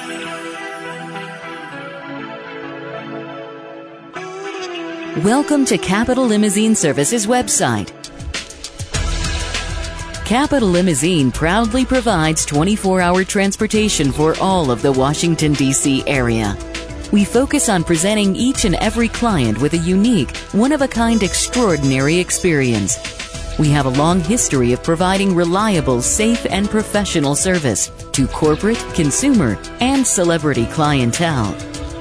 Welcome to Capital Limousine Services website. Capital Limousine proudly provides 24-hour transportation for all of the Washington, D.C. area. We focus on presenting each and every client with a unique, one-of-a-kind extraordinary experience. We have a long history of providing reliable, safe, and professional service to corporate, consumer, and celebrity clientele.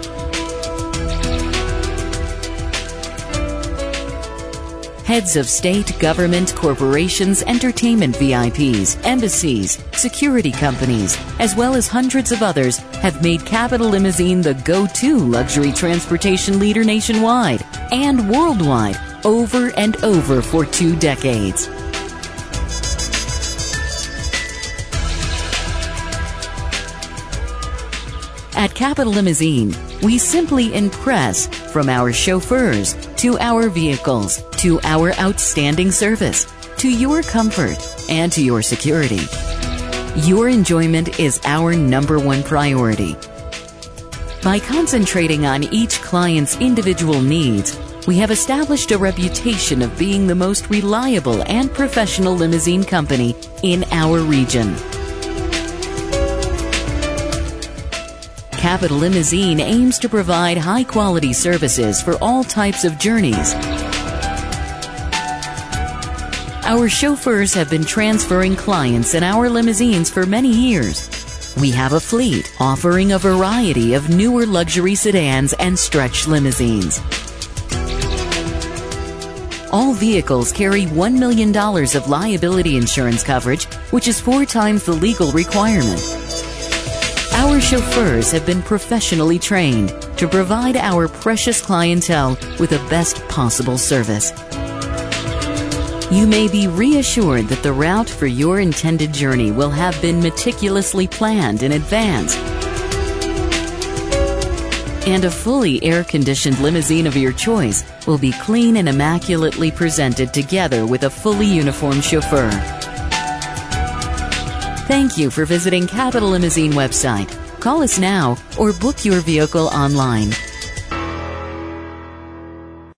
Heads of state, government, corporations, entertainment VIPs, embassies, security companies, as well as hundreds of others have made Capital Limousine the go-to luxury transportation leader nationwide and worldwide over and over for 2 decades. At Capital Limousine, we simply impress, from our chauffeurs to our vehicles to our outstanding service to your comfort and to your security. Your enjoyment is our #1 priority. By concentrating on each client's individual needs, we have established a reputation of being the most reliable and professional limousine company in our region. Capital Limousine aims to provide high-quality services for all types of journeys. Our chauffeurs have been transferring clients in our limousines for many years. We have a fleet offering a variety of newer luxury sedans and stretch limousines. All vehicles carry $1 million of liability insurance coverage, which is 4 times the legal requirement. Our chauffeurs have been professionally trained to provide our precious clientele with the best possible service. You may be reassured that the route for your intended journey will have been meticulously planned in advance, and a fully air-conditioned limousine of your choice will be clean and immaculately presented together with a fully uniformed chauffeur. Thank you for visiting Capital Limousine website. Call us now or book your vehicle online